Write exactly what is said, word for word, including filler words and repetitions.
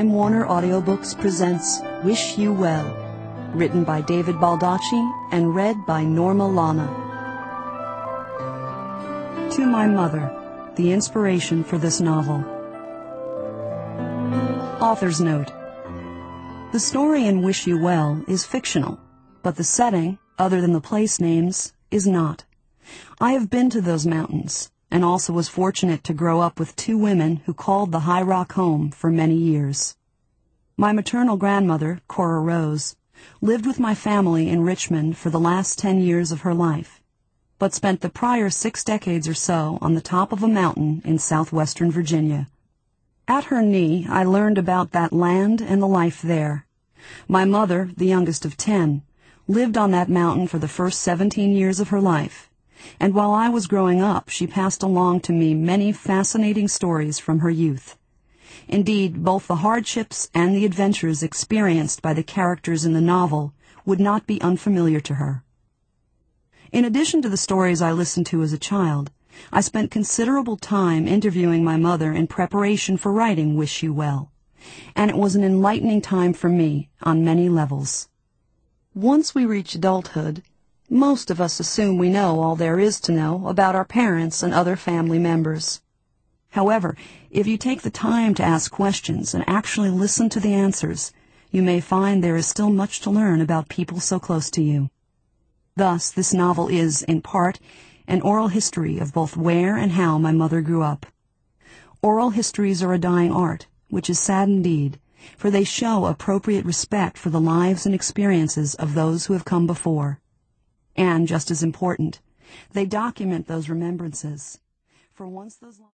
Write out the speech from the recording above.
Time Warner Audiobooks presents Wish You Well, written by David Baldacci and read by Norma Lana. To my mother, the inspiration for this novel. Author's note. The story in Wish You Well is fictional, but the setting, other than the place names, is not. I have been to those mountains, and also was fortunate to grow up with two women who called the High Rock home for many years. My maternal grandmother, Cora Rose, lived with my family in Richmond for the last ten years of her life, but spent the prior six decades or so on the top of a mountain in southwestern Virginia. At her knee, I learned about that land and the life there. My mother, the youngest of ten, lived on that mountain for the first seventeen years of her life, and while I was growing up, she passed along to me many fascinating stories from her youth. Indeed, both the hardships and the adventures experienced by the characters in the novel would not be unfamiliar to her. In addition to the stories I listened to as a child, I spent considerable time interviewing my mother in preparation for writing Wish You Well, and it was an enlightening time for me on many levels. Once we reach adulthood, most of us assume we know all there is to know about our parents and other family members. However, if you take the time to ask questions and actually listen to the answers, you may find there is still much to learn about people so close to you. Thus, this novel is, in part, an oral history of both where and how my mother grew up. Oral histories are a dying art, which is sad indeed, for they show appropriate respect for the lives and experiences of those who have come before. And, just as important, they document those remembrances. For once those